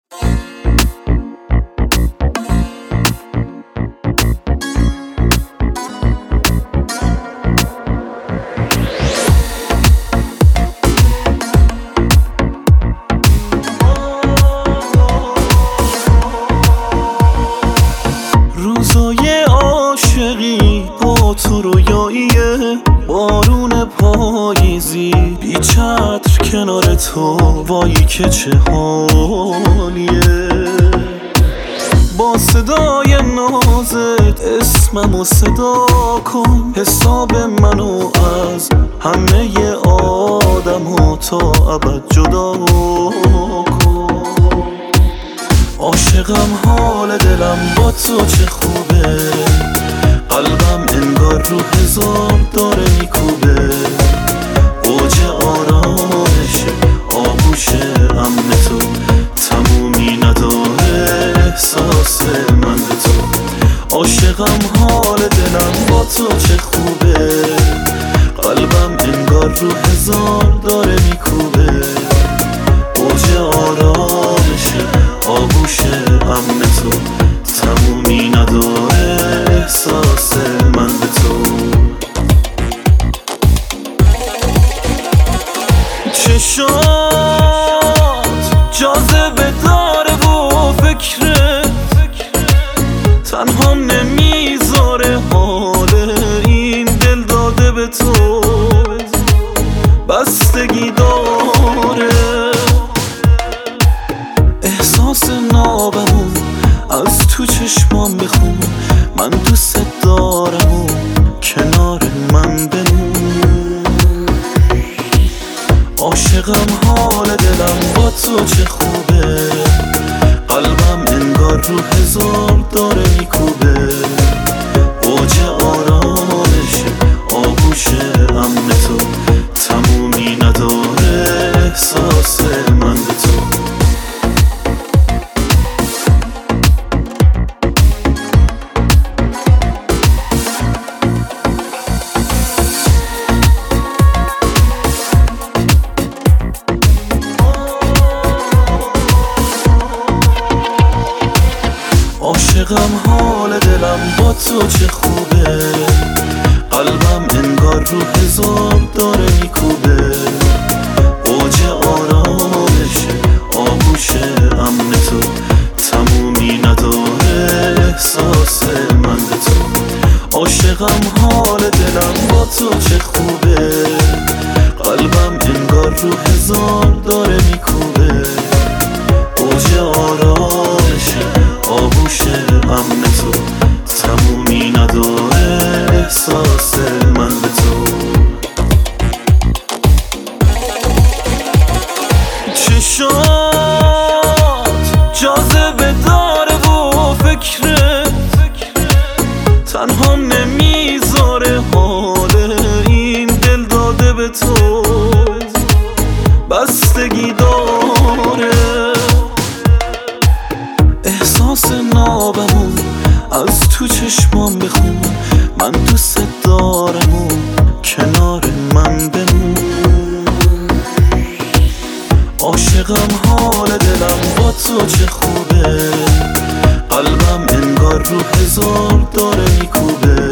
روزای عاشقی با تو رویاییه، بارون پاییزی بی چتر کنار تو، وای که چه حالیه. با صدای نازت اسممو صدا کن، حساب منو از همه آدما تا ابد جدا کن. عاشقم، حال دلم با تو چه خوبه، قلبم انگار رو هزار داره میکوبه. اوج آرامش آغوش امن تو، تمومی نداره احساس من به تو. عاشقم، حال دلم با تو چه خوبه، قلبم انگار رو هزار داره میکوبه. اوج آرامش آغوش امن تو، تمومی نداره احساس من به تو. چشات جاذبه داره و فکرت تنها نمیذاره، حال این دل داده به تو بستگی داره. احساس نابمون از تو چشمام بخون، من دوست دارم و کنار من بمون. عاشقم، حال دلم با تو چه خوبه، قلبم انگار رو هزار داره میکوبه. اوج آرامش آغوش امن تو، تمومی نداره احساس من به تو. عاشقم، حال دلم با تو چه خوبه، قلبم انگار رو هزار داره میکوبه. اوج آرامش آغوش امن تو، تمومی نداره احساس من به تو. عاشقم، حال دلم با تو چه خوبه، قلبم انگار رو هزار داره میکوبه. اوج آرامش آغوش امن تو، تمومی نداره احساس من به تو. چشات جاذبه داره و فکرت تنها نمیذاره، حال این دل داده به تو بستگی داره. احساس نابمون از تو چشمام بخون، من دوست دارم و کنار من بمون. عاشقم، حال دلم با تو چه خوبه، قلبم انگار رو هزار داره میکوبه.